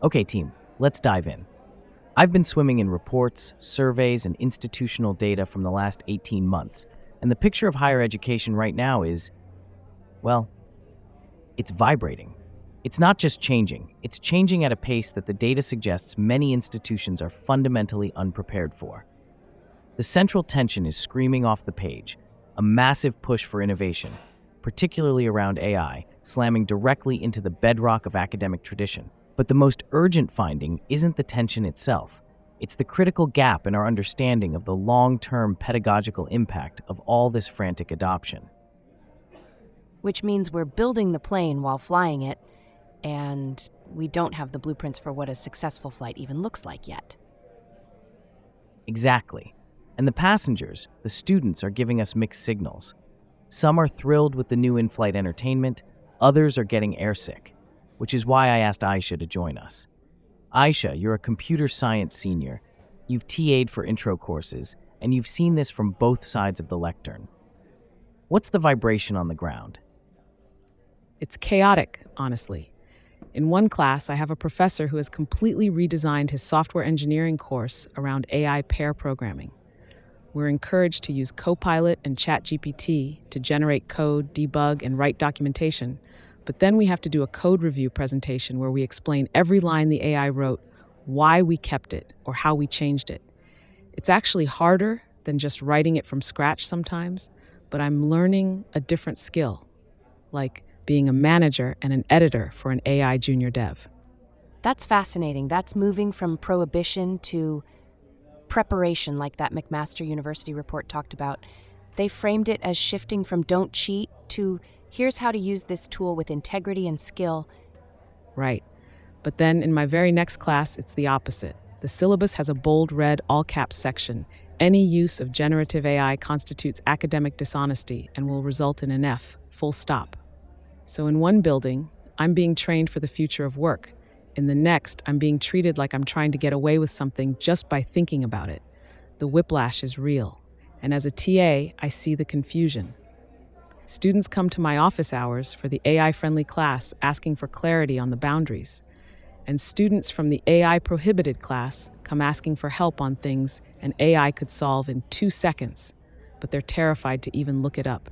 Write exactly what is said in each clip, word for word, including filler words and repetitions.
Okay, team, let's dive in. I've been swimming in reports, surveys, and institutional data from the last eighteen months, and the picture of higher education right now is, well, it's vibrating. It's not just changing, it's changing at a pace that the data suggests many institutions are fundamentally unprepared for. The central tension is screaming off the page, a massive push for innovation, particularly around A I, slamming directly into the bedrock of academic tradition. But the most urgent finding isn't the tension itself. It's the critical gap in our understanding of the long-term pedagogical impact of all this frantic adoption. Which means we're building the plane while flying it, and we don't have the blueprints for what a successful flight even looks like yet. Exactly. And the passengers, the students, are giving us mixed signals. Some are thrilled with the new in-flight entertainment, others are getting airsick, which is why I asked Aisha to join us. Aisha, you're a computer science senior. You've T A'd for intro courses, and you've seen this from both sides of the lectern. What's the vibration on the ground? It's chaotic, honestly. In one class, I have a professor who has completely redesigned his software engineering course around A I pair programming. We're encouraged to use Copilot and ChatGPT to generate code, debug, and write documentation, but then we have to do a code review presentation where we explain every line the A I wrote, why we kept it, or how we changed it. It's actually harder than just writing it from scratch sometimes, but I'm learning a different skill, like being a manager and an editor for an A I junior dev. That's fascinating. That's moving from prohibition to preparation, like that McMaster University report talked about. They framed it as shifting from don't cheat to here's how to use this tool with integrity and skill. Right. But then in my very next class, it's the opposite. The syllabus has a bold red all-caps section. Any use of generative A I constitutes academic dishonesty and will result in an F, full stop. So in one building, I'm being trained for the future of work. In the next, I'm being treated like I'm trying to get away with something just by thinking about it. The whiplash is real. And as a T A, I see the confusion. Students come to my office hours for the A I-friendly class asking for clarity on the boundaries. And students from the A I-prohibited class come asking for help on things an A I could solve in two seconds, but they're terrified to even look it up.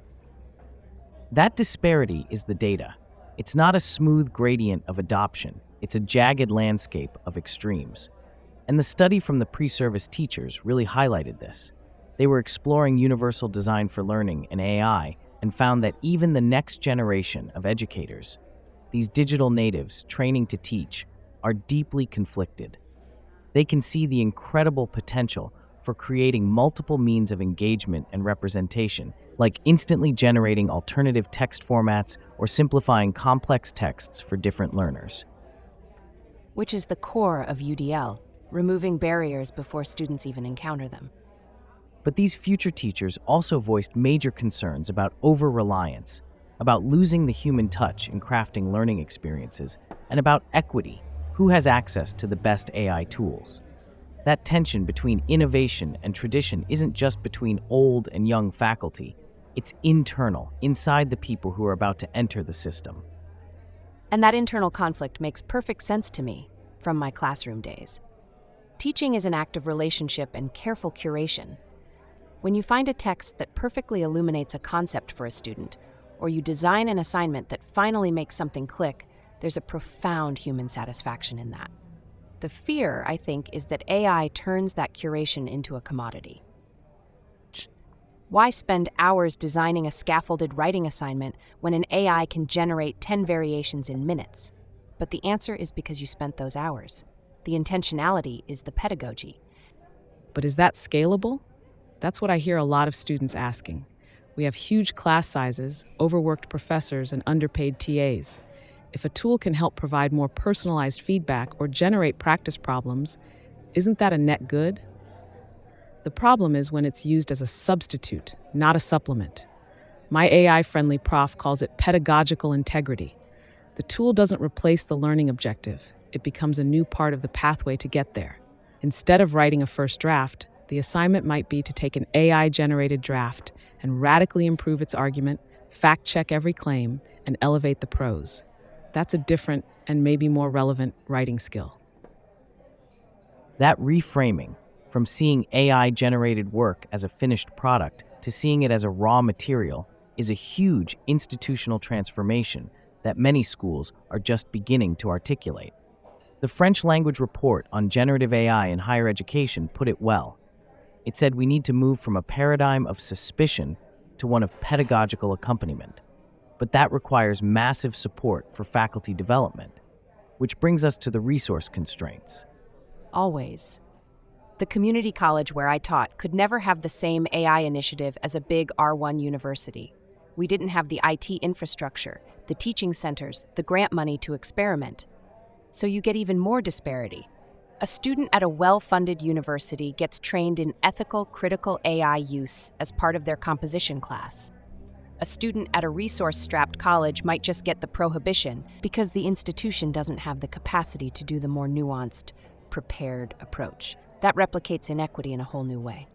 That disparity is the data. It's not a smooth gradient of adoption. It's a jagged landscape of extremes. And the study from the pre-service teachers really highlighted this. They were exploring universal design for learning and A I and found that even the next generation of educators, these digital natives training to teach, are deeply conflicted. They can see the incredible potential for creating multiple means of engagement and representation, like instantly generating alternative text formats or simplifying complex texts for different learners. Which is the core of U D L, removing barriers before students even encounter them. But these future teachers also voiced major concerns about over-reliance, about losing the human touch in crafting learning experiences, and about equity, who has access to the best A I tools. That tension between innovation and tradition isn't just between old and young faculty, it's internal, inside the people who are about to enter the system. And that internal conflict makes perfect sense to me from my classroom days. Teaching is an act of relationship and careful curation. When you find a text that perfectly illuminates a concept for a student, or you design an assignment that finally makes something click, there's a profound human satisfaction in that. The fear, I think, is that A I turns that curation into a commodity. Why spend hours designing a scaffolded writing assignment when an A I can generate ten variations in minutes? But the answer is because you spent those hours. The intentionality is the pedagogy. But is that scalable? That's what I hear a lot of students asking. We have huge class sizes, overworked professors, and underpaid T As. If a tool can help provide more personalized feedback or generate practice problems, isn't that a net good? The problem is when it's used as a substitute, not a supplement. My A I-friendly prof calls it pedagogical integrity. The tool doesn't replace the learning objective. It becomes a new part of the pathway to get there. Instead of writing a first draft, the assignment might be to take an A I-generated draft and radically improve its argument, fact-check every claim, and elevate the prose. That's a different, and maybe more relevant writing skill. That reframing, from seeing A I-generated work as a finished product to seeing it as a raw material, is a huge institutional transformation that many schools are just beginning to articulate. The French language report on generative A I in higher education put it well. It said we need to move from a paradigm of suspicion to one of pedagogical accompaniment. But that requires massive support for faculty development, which brings us to the resource constraints. Always. The community college where I taught could never have the same A I initiative as a big R one university. We didn't have the I T infrastructure, the teaching centers, the grant money to experiment. So you get even more disparity. A student at a well-funded university gets trained in ethical, critical A I use as part of their composition class. A student at a resource-strapped college might just get the prohibition because the institution doesn't have the capacity to do the more nuanced, prepared approach. That replicates inequity in a whole new way.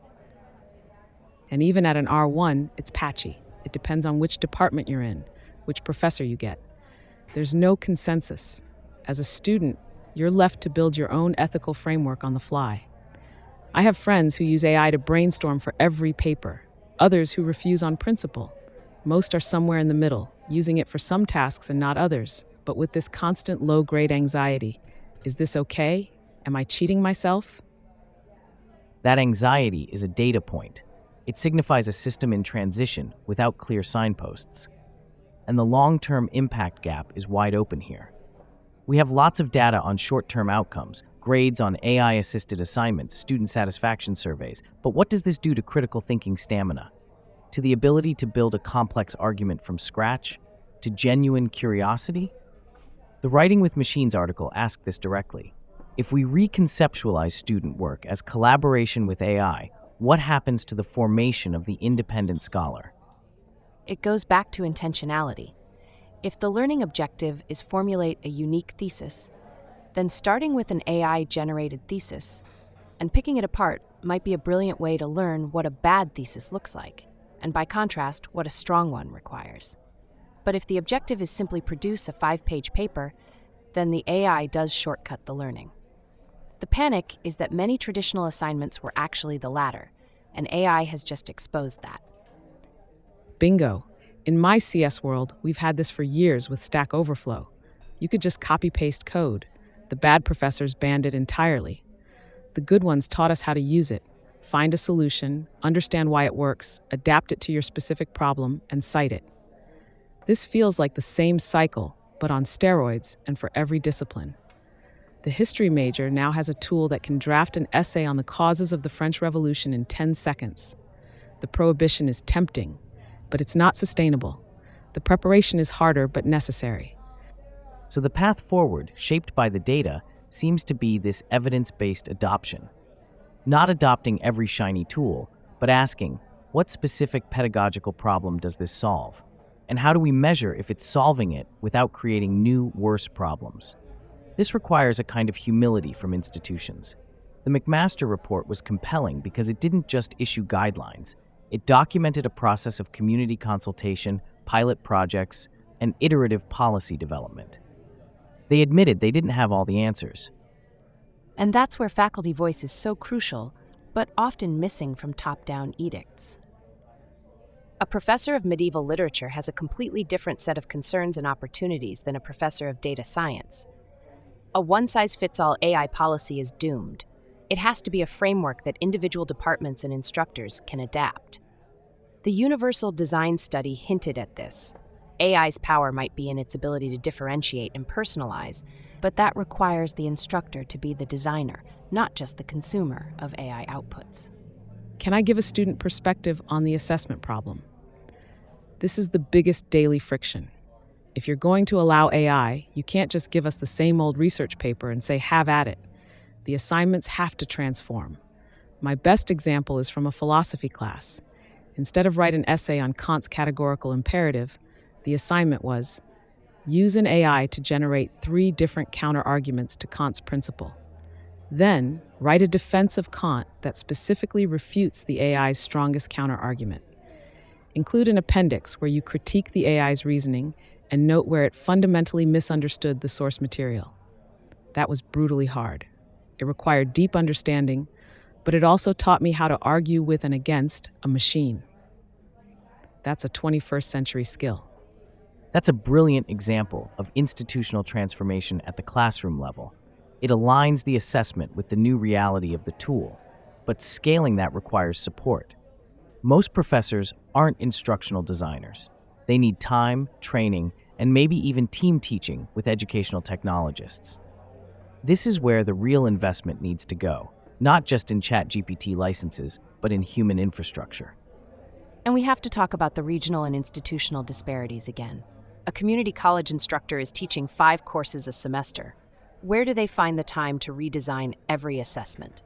And even at an R one, it's patchy. It depends on which department you're in, which professor you get. There's no consensus. As a student, you're left to build your own ethical framework on the fly. I have friends who use A I to brainstorm for every paper, others who refuse on principle. Most are somewhere in the middle, using it for some tasks and not others, but with this constant low-grade anxiety. Is this okay? Am I cheating myself? That anxiety is a data point. It signifies a system in transition without clear signposts. And the long-term impact gap is wide open here. We have lots of data on short-term outcomes, grades on A I-assisted assignments, student satisfaction surveys, but what does this do to critical thinking stamina? To the ability to build a complex argument from scratch? To genuine curiosity? The Writing with Machines article asked this directly. If we reconceptualize student work as collaboration with A I, what happens to the formation of the independent scholar? It goes back to intentionality. If the learning objective is formulate a unique thesis, then starting with an A I-generated thesis and picking it apart might be a brilliant way to learn what a bad thesis looks like, and by contrast, what a strong one requires. But if the objective is simply produce a five-page paper, then the A I does shortcut the learning. The panic is that many traditional assignments were actually the latter, and A I has just exposed that. Bingo. In my C S world, we've had this for years with Stack Overflow. You could just copy-paste code. The bad professors banned it entirely. The good ones taught us how to use it, find a solution, understand why it works, adapt it to your specific problem, and cite it. This feels like the same cycle, but on steroids and for every discipline. The history major now has a tool that can draft an essay on the causes of the French Revolution in ten seconds. The prohibition is tempting, but it's not sustainable. The preparation is harder but necessary. So the path forward, shaped by the data, seems to be this evidence-based adoption. Not adopting every shiny tool, but asking, what specific pedagogical problem does this solve? And how do we measure if it's solving it without creating new, worse problems? This requires a kind of humility from institutions. The McMaster report was compelling because it didn't just issue guidelines. It documented a process of community consultation, pilot projects, and iterative policy development. They admitted they didn't have all the answers. And that's where faculty voice is so crucial, but often missing from top-down edicts. A professor of medieval literature has a completely different set of concerns and opportunities than a professor of data science. A one-size-fits-all A I policy is doomed. It has to be a framework that individual departments and instructors can adapt. The Universal Design Study hinted at this. A I's power might be in its ability to differentiate and personalize, but that requires the instructor to be the designer, not just the consumer of A I outputs. Can I give a student perspective on the assessment problem? This is the biggest daily friction. If you're going to allow A I, you can't just give us the same old research paper and say, have at it. The assignments have to transform. My best example is from a philosophy class. Instead of write an essay on Kant's categorical imperative, the assignment was, use an A I to generate three different counter-arguments to Kant's principle. Then, write a defense of Kant that specifically refutes the A I's strongest counter-argument. Include an appendix where you critique the A I's reasoning and note where it fundamentally misunderstood the source material. That was brutally hard. It required deep understanding, but it also taught me how to argue with and against a machine. That's a twenty-first century skill. That's a brilliant example of institutional transformation at the classroom level. It aligns the assessment with the new reality of the tool, but scaling that requires support. Most professors aren't instructional designers. They need time, training, and maybe even team teaching with educational technologists. This is where the real investment needs to go, not just in ChatGPT licenses, but in human infrastructure. And we have to talk about the regional and institutional disparities again. A community college instructor is teaching five courses a semester. Where do they find the time to redesign every assessment?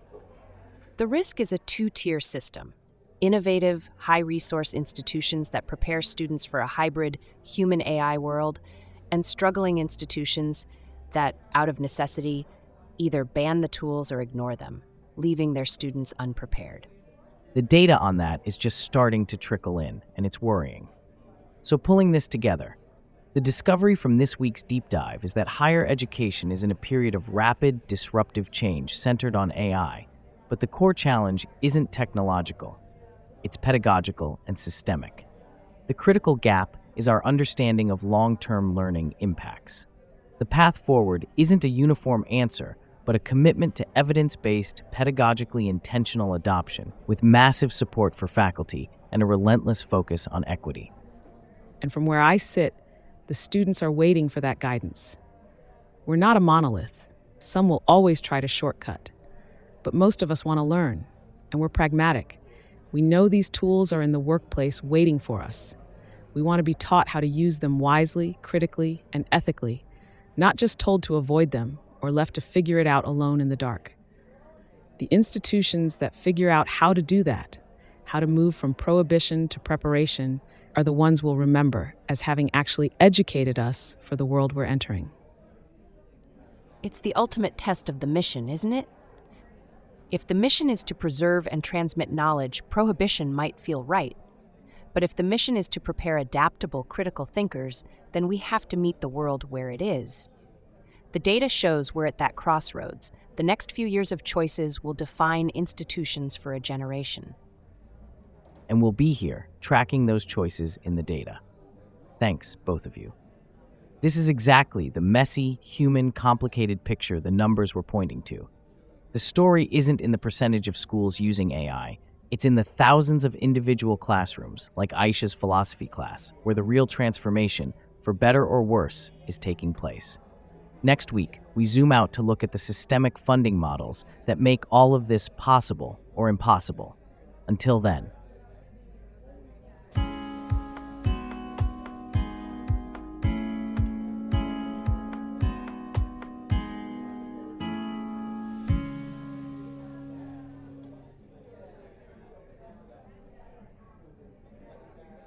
The risk is a two-tier system. Innovative, high-resource institutions that prepare students for a hybrid human-A I world, and struggling institutions that, out of necessity, either ban the tools or ignore them, leaving their students unprepared. The data on that is just starting to trickle in, and it's worrying. So pulling this together, the discovery from this week's deep dive is that higher education is in a period of rapid, disruptive change centered on A I, but the core challenge isn't technological. It's pedagogical and systemic. The critical gap is our understanding of long-term learning impacts. The path forward isn't a uniform answer, but a commitment to evidence-based, pedagogically intentional adoption with massive support for faculty and a relentless focus on equity. And from where I sit, the students are waiting for that guidance. We're not a monolith. Some will always try to shortcut. But most of us want to learn, and we're pragmatic. We know these tools are in the workplace waiting for us. We want to be taught how to use them wisely, critically, and ethically, not just told to avoid them or left to figure it out alone in the dark. The institutions that figure out how to do that, how to move from prohibition to preparation, are the ones we'll remember as having actually educated us for the world we're entering. It's the ultimate test of the mission, isn't it? If the mission is to preserve and transmit knowledge, prohibition might feel right. But if the mission is to prepare adaptable, critical thinkers, then we have to meet the world where it is. The data shows we're at that crossroads. The next few years of choices will define institutions for a generation. And we'll be here, tracking those choices in the data. Thanks, both of you. This is exactly the messy, human, complicated picture the numbers were pointing to. The story isn't in the percentage of schools using A I, it's in the thousands of individual classrooms, like Aisha's philosophy class, where the real transformation, for better or worse, is taking place. Next week, we zoom out to look at the systemic funding models that make all of this possible or impossible. Until then,